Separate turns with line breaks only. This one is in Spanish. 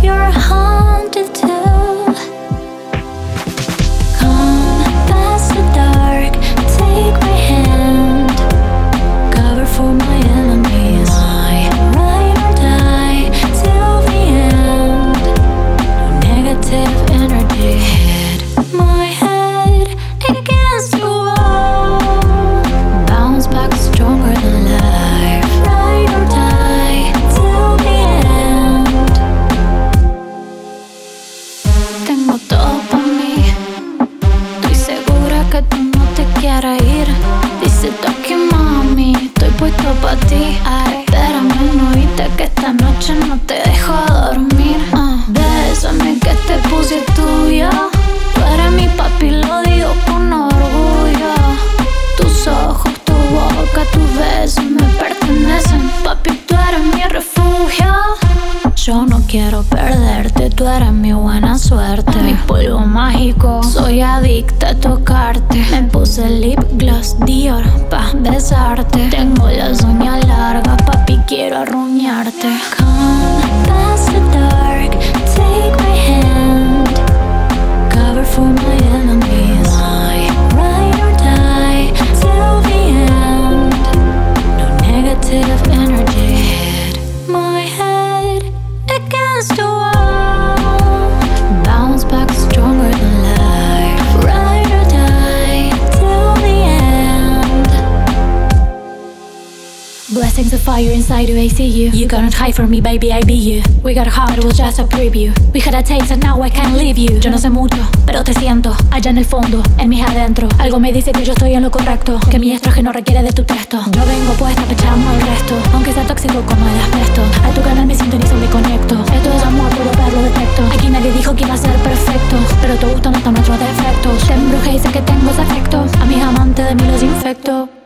you're haunted too. Come past the dark, take my hand, cover for my enemies. I ride or die till the end. No negative energy. Hit my head against the wall, bounce back stronger than life. Ride or die till the end. Tengo todo pa' mí, estoy segura que tú no te quieres ir. Dice Toki mami, estoy puesto pa' ti. Ay, espérame, no viste que esta noche no te dejo dormir. Bésame que este pussy es tuyo. Tú eres mi papi, lo digo con orgullo. Tus ojos, tu boca, tus besos me pertenecen. Papi, tú eres mi refugio. Yo no quiero perderte, tú eres mi buena suerte. Mi polvo mágico, soy adicta a tocarte. Me puse lip gloss Dior pa' besarte. Tengo las uñas largas, papi, quiero arruñarte. Come past the dark, take my hand, cover for my enemies. I ride or die till the end. No negative energy. Hit my head against the wall, bounce back stronger than life. Ride or die till the end. Blessings of fire inside of ACU. You cannot hide from me, baby, I be you. We got hard, it was just a preview. We had a taste and now I can't leave you. Yo no sé mucho, pero te siento allá en el fondo, en mis adentro. Algo me dice que yo estoy en lo correcto, que mi estrógeno requiere de tu texto. Yo vengo puesta pechando el resto, aunque sea tóxico como el asbesto. A tu canal me sintonizo, me conecto. Esto es amor, puedo verlo detecto. Aquí nadie dijo que iba a ser perfecto, pero tu gusto no está nuestros defectos. Te embrujé y sé que tengo ese efecto. A mis amantes de mí los infecto.